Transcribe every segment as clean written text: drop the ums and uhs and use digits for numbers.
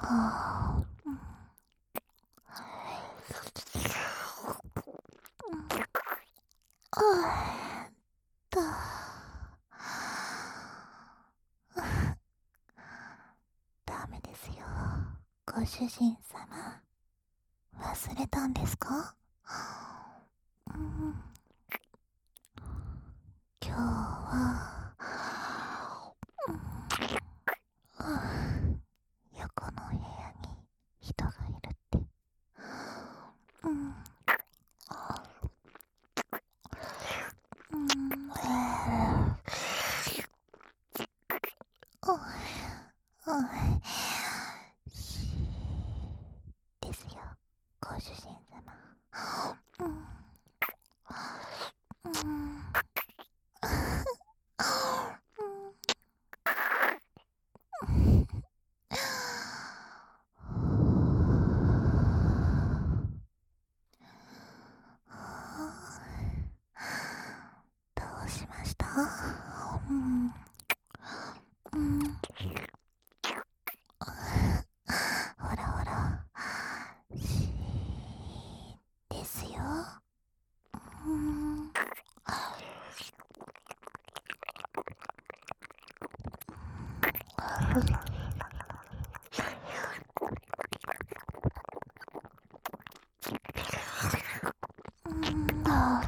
はあ、あーと、ダメですよ。ご主人様、忘れたんですか？うん、今日は、横の部屋に人がいるって。うん、うん、しですよ、ご主人様。うん、うん、どうしました？うん、うん、ほらほら、しですよ。うん、うん、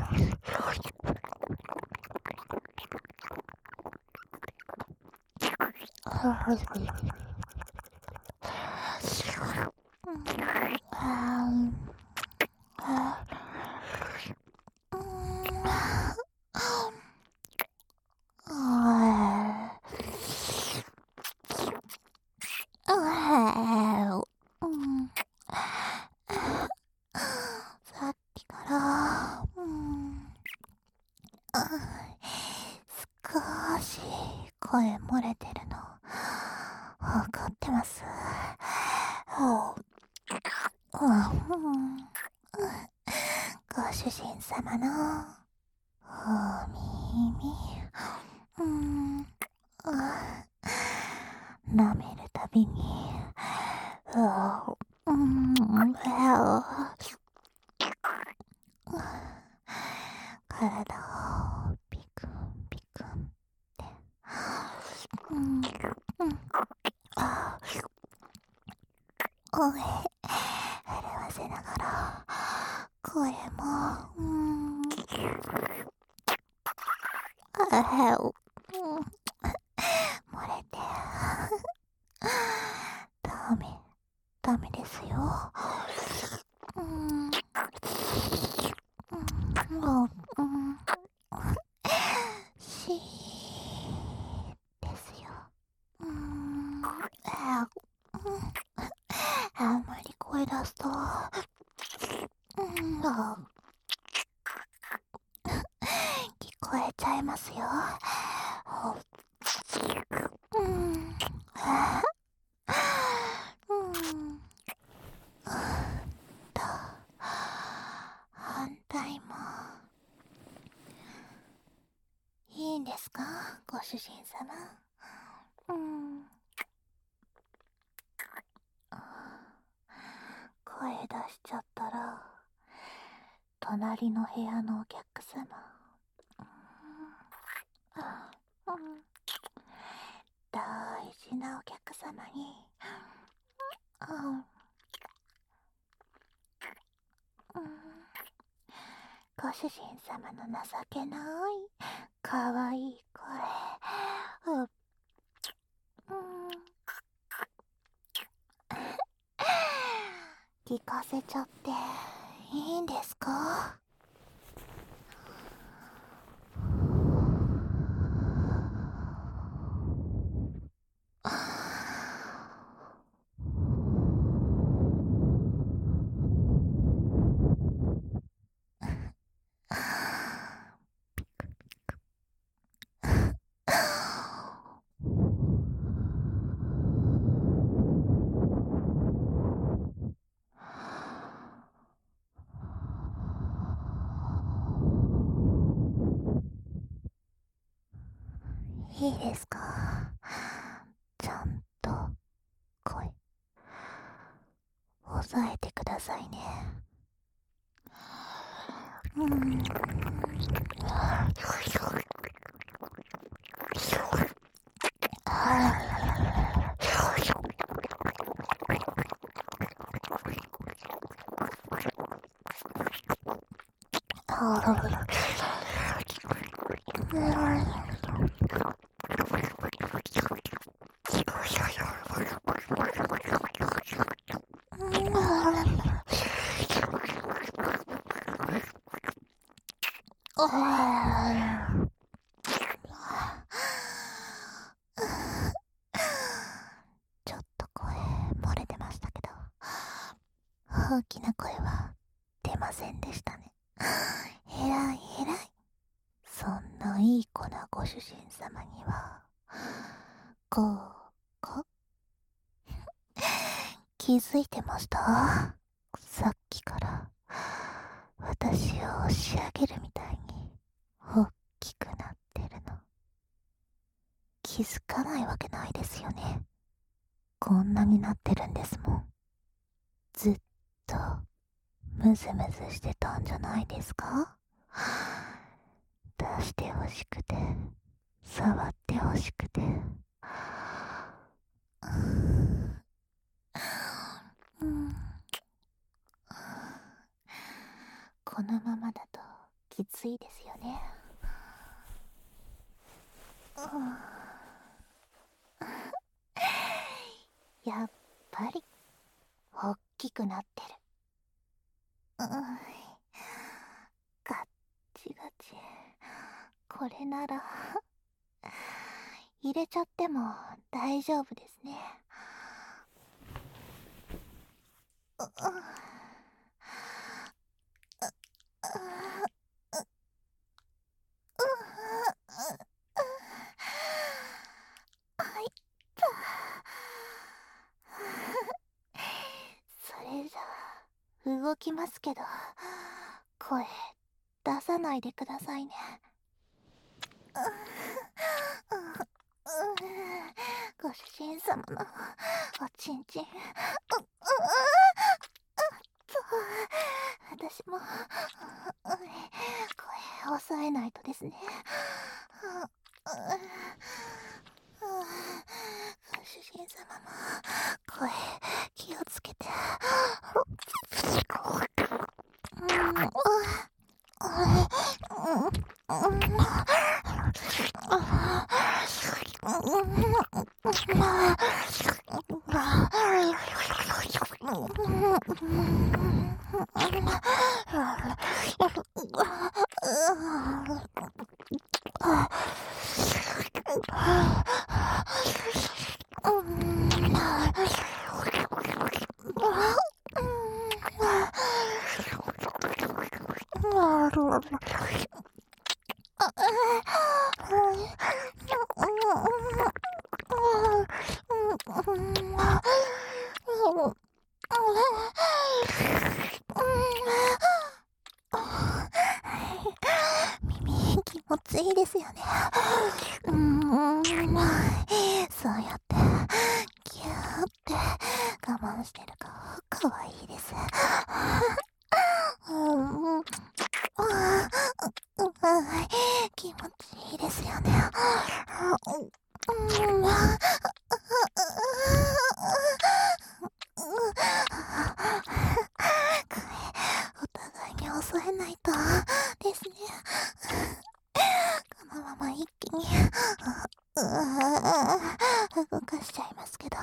さっきから、少し声漏れてるのわかってます。ご主人様のお耳、うん、舐めるたびに、うん、体をピクンピクンって、うん、おえ、震わせながら、声も、漏れて、ダメ、ダメですよ。うん、うん、しですよ。あんまり声出すと、聞こえちゃいますよ。うん、と、反対も、いいんですか、ご主人様。声出しちゃったら、隣の部屋のお客様、大事なお客様に、ご主人様の情けないかわいい声、聞かせちゃっていいんですか？いいですか？ちゃんと声押さえてくださいね。ちょっと声漏れてましたけど、大きな声は出ませんでしたね。えらいえらい。そんないい子なご主人様には、こうか気づいてました？さっきから私を押し上げるみたいに大きくなってるの。気づかないわけないですよね。こんなになってるんですもん。ずっとムズムズしてたんじゃないですか？出してほしくて、触ってほしくて。このままだときついですよね。やっぱりおっきくなってる。ガッチガチ。これなら入れちゃっても大丈夫ですね。はいっと。それじゃあ動きますけど、声出さないでくださいね。ご主人様のおちんちん、私も声抑えないとですね。ご主人様も声気をつけて。耳気持ちいいですよね。そうやってギューって我慢してる顔かわいいです。気持ちいいですよね。お互いに抑えないとですね。このまま一気に動かしちゃいますけど。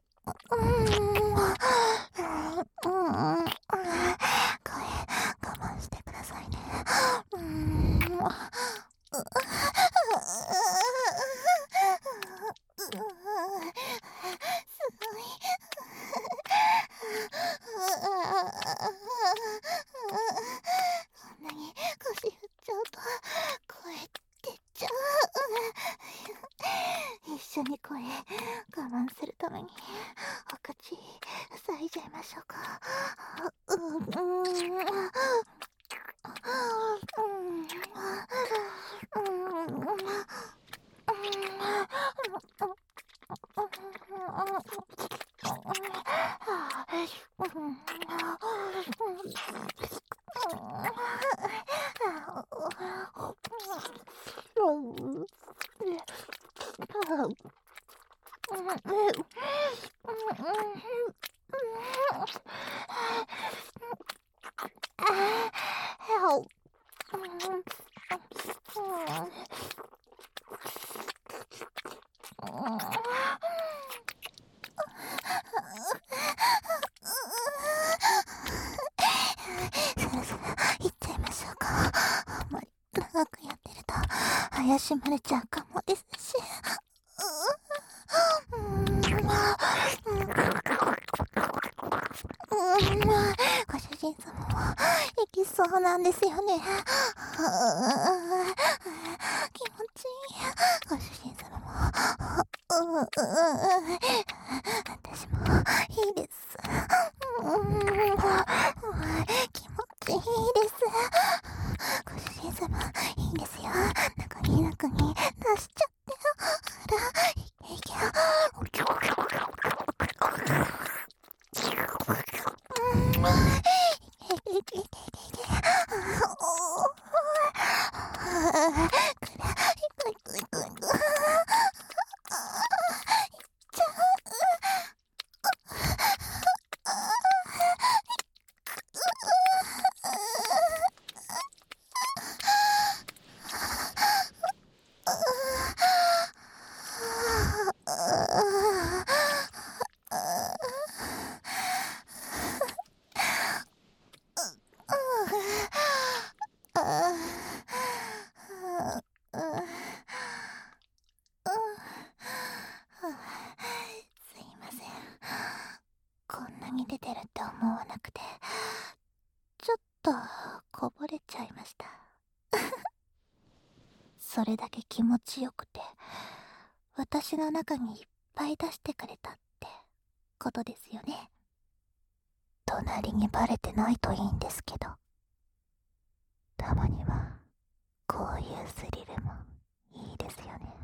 声我慢してくださいね。すごい。こんなに腰振っちゃうと声出ちゃう。一緒に声我慢するためにお口塞いじゃいましょうか。 そろそろ行っちゃいましょうか。あんまり長くやってると怪しまれちゃうかもですし。ご主人様も行きそうなんですよね。気持ちいい。ご主人様も私もいいです。気持ちいいです。ご主人様いいですよ。中に出しちゃってよ。ほら、いけよ。すいません。こんなに出てるって思わなくて、ちょっとこぼれちゃいました。それだけ気持ちよくて、私の中にいっぱい出してくれたってことですよね。隣にバレてないといいんですけど。たまにはこういうスリルもいいですよね。